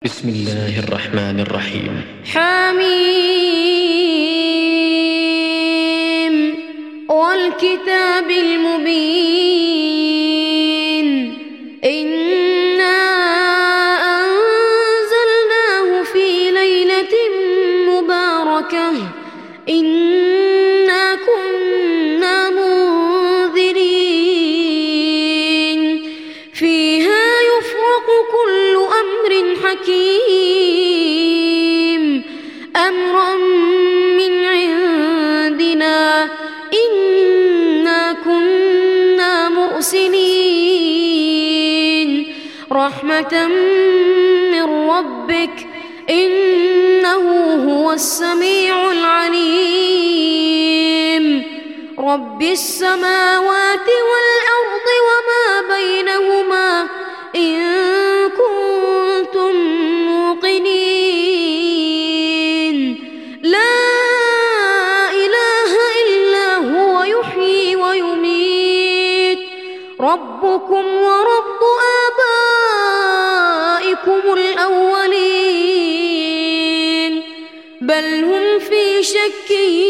بسم الله الرحمن الرحيم. حميم والكتاب المبين إنا أنزلناه في ليلة مباركة إنا كنا منذرين فيها يفرق كل أمر حكيم أمرا من عندنا إنا كنا مرسلين رحمة من ربك إنه هو السميع العليم رب السماوات والأرض وما بينهما إن كنتم موقنين لا إله إلا هو يحيي ويميت ربكم ورب آبائكم الأولين بل هم في شك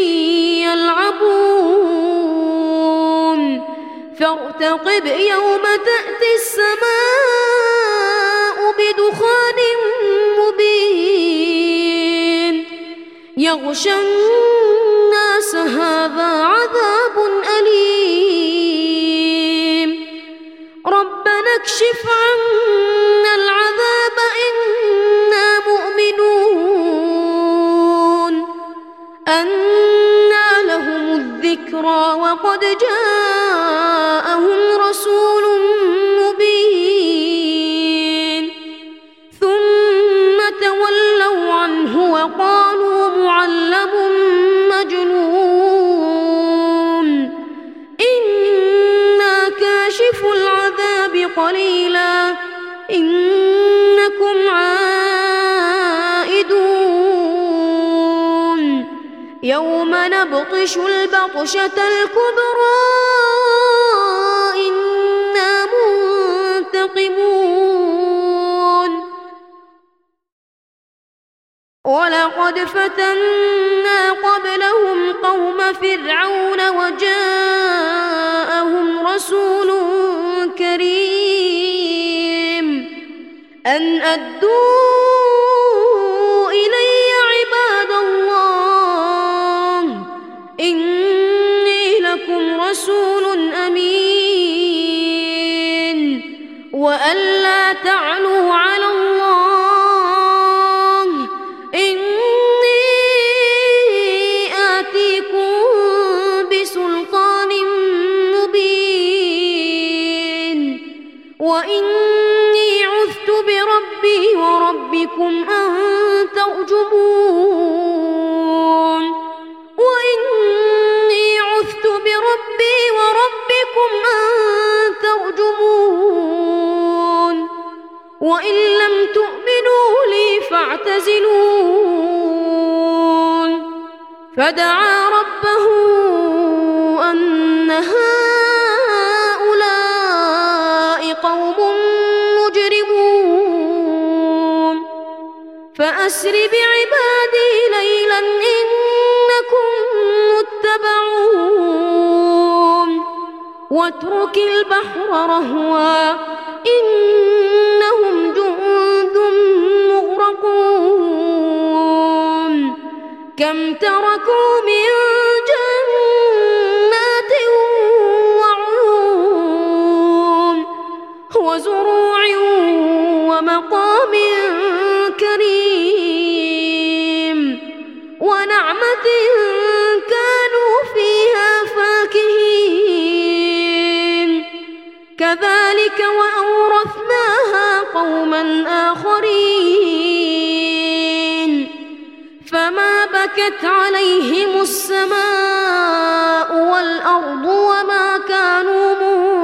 يلعبون فارتقب يوم تأتي السماء بدخان مبين يغشى الناس هذا عذاب أليم ربنا اكشف عنا العذاب إنا مؤمنون أنى لهم الذكرى وقد جاءهم رسول مبين ثم تولوا عنه وقالوا معلم مجنون إنا كاشف العذاب قليلا إنكم عائدون يوم نبطش البطشة الكبرى إنا منتقمون ولقد فتنا قبلهم قوم فرعون وجاءهم رسول كريم أن أدوا إلي عباد الله إني لكم رسول أمين وأن لا تعلوا على الله إني آتيكم بسلطان مبين وإني عذت بربي وربكم أن ترجمون وإني عذت بربي وربكم أن ترجمون وإن لم تؤمنوا لي فاعتزلون فدعا ربه أن هؤلاء قوم مجرمون فأسر بعبادي ليلا إنكم متبعون واترك البحر رهوا إنهم جند مغرقون كم تركوا من جنات وعيون وزروع ومقام كريم ونعمة كانوا فيها فاكهين كذلك وأورثناها قوما آخرين فما بكت عليهم السماء والأرض وما كانوا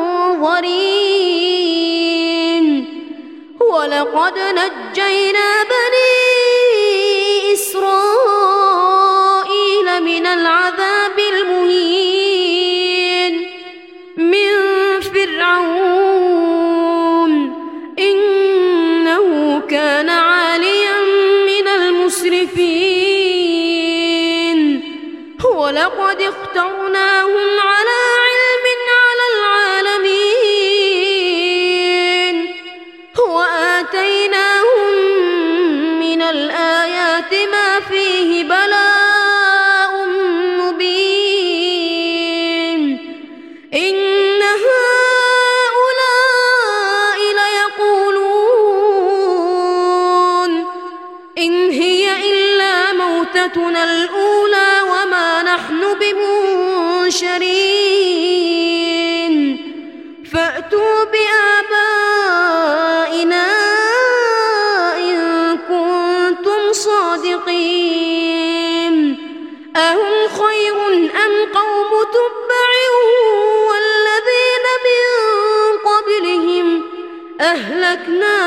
منظرين ولقد نجينا بني إسرائيل من العذاب المهين من فرعون إنه كان عاليا ولقد اخترناهم على علم على العالمين وآتيناهم من الآيات ما فيه بلاء مبين إن هؤلاء ليقولون إن هي إلا موتتنا الأولى وما نحن بمنشرين فأتوا بآبائنا إن كنتم صادقين أهم خير أم قوم تبع والذين من قبلهم أهلكنا